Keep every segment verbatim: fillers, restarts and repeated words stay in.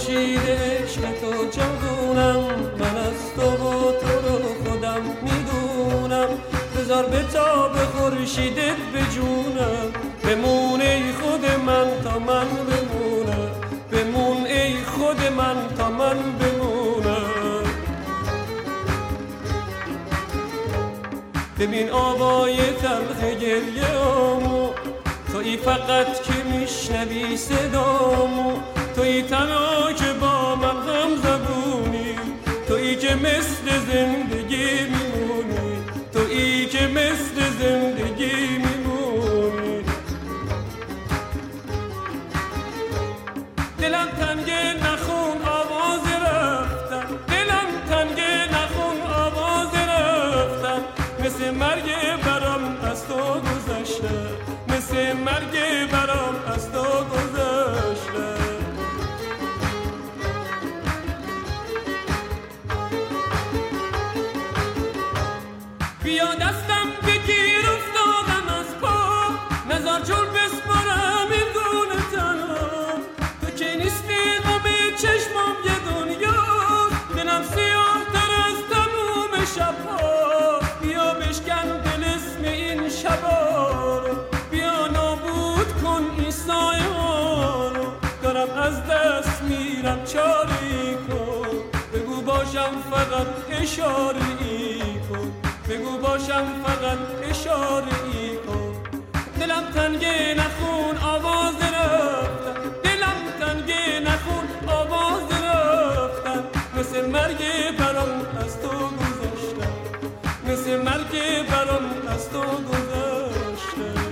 خورشید عشق تو جوونم، من از تو و تو رو خودم میدونم. بذار به تا به خورشیدت بجونم، بمون ای خود من تا من بمونم، بمون ای خود من تا من بمونم. ببین آوای تلخ گریه آمو، تویی فقط که میشنوی صدامو، تویی تنها که با من هم زبونی، تویی که مثل زندگی میمونی، تویی که مثل زندگی میمونی. دلم تنگه نخون آواز رفتن، دلم تنگه نخون آواز رفتن، مثل مرگ برام از تو گذشته، مثل مرگ برام از تو گذشته. بیا دستم بگیر افتادم از پا، نزار جور بسپارم این گونه تنها. تو که نیستی غم چشمام یه دنیا، دلم سیاه تر از تموم شبها. بیا بشکن دل اسم این شبا رو، بیا نابود کن این سایه ها رو. دارم از دست میرم چاری کن، بگو باشم فقط اشاره ای کن، بگو باشم فقط اشاره ای کن. دلم تنگه نخون آواز رفتن، دلم تنگه نخون آواز رفتن، مثل مرگ برام از تو گذشتن، مثل مرگ برام از تو گذشتن.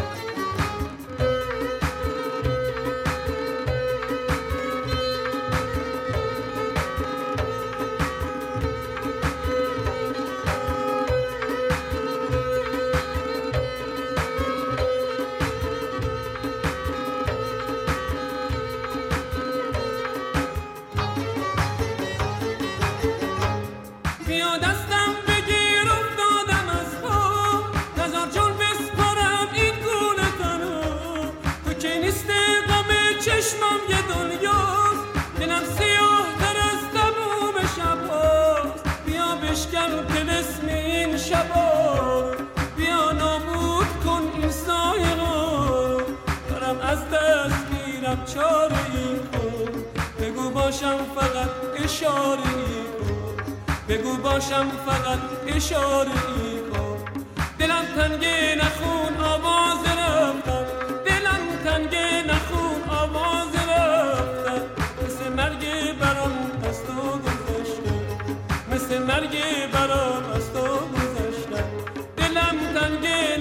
بیا دستم بگیر افتادم از پا، نزار جون بسپارم این گونه تنها. تو که نیستی غم چشمم یه دنیاست، دلم سیاه تر از تموم شبهاست. بیا بشکن طلسم این شبا رو، بیا نابود کن این سایه ها رو. دارم از دست میرم چاره ای کن، بگو باشم فقط اشاره ای کن، بگو باشم فقط اشاره ای کن. دلم تنگه نخون آواز رفتن، دلم تنگه نخون آواز رفتن، مثل مرگ برام از تو گذشته، مثل مرگ برام از تو گذشته. دلم تنگه